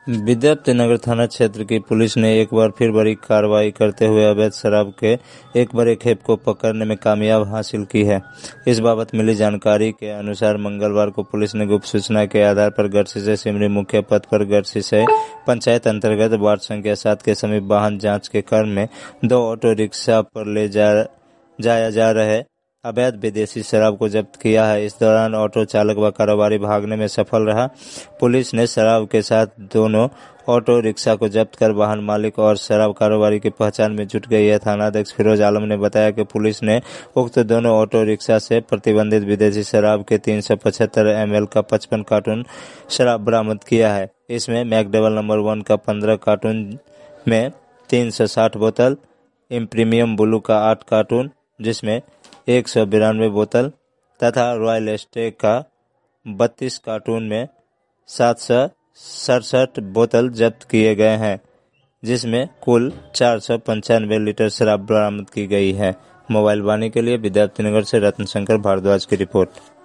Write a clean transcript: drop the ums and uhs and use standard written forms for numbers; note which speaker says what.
Speaker 1: विद्यापतिनगर थाना क्षेत्र की पुलिस ने एक बार फिर बड़ी कार्रवाई करते हुए अवैध शराब के एक बड़े खेप को पकड़ने में कामयाब हासिल की है। इस बाबत मिली जानकारी के अनुसार मंगलवार को पुलिस ने गुप्त सूचना के आधार पर गढ़सी से सिमरी मुख्य पथ पर गढ़सी से पंचायत अंतर्गत वार्ड संख्या 7 के समीप वाहन जांच के क्रम में 2 ऑटो रिक्शा पर ले जाया जा रहे अवैध विदेशी शराब को जब्त किया है। इस दौरान ऑटो चालक व कारोबारी भागने में सफल रहा। पुलिस ने शराब के साथ दोनों ऑटो रिक्शा को जब्त कर वाहन मालिक और शराब कारोबारी की पहचान में जुट गई है। थानाध्यक्ष फिरोज आलम ने बताया कि पुलिस ने उक्त दोनों ऑटो रिक्शा से प्रतिबंधित विदेशी शराब के 375 ml का 55 कार्टून शराब बरामद किया है। इसमें मैकडबल नंबर 1 का 15 कार्टून में 360 बोतल, इम्प्रीमियम ब्लू का 8 कार्टून जिसमें 192 बोतल तथा रॉयल स्टेग का 32 कार्टून में 767 बोतल जब्त किए गए हैं, जिसमें कुल 495 लीटर शराब बरामद की गई है। मोबाइल वाणी के लिए विद्यापतिनगर से रत्न शंकर भारद्वाज की रिपोर्ट।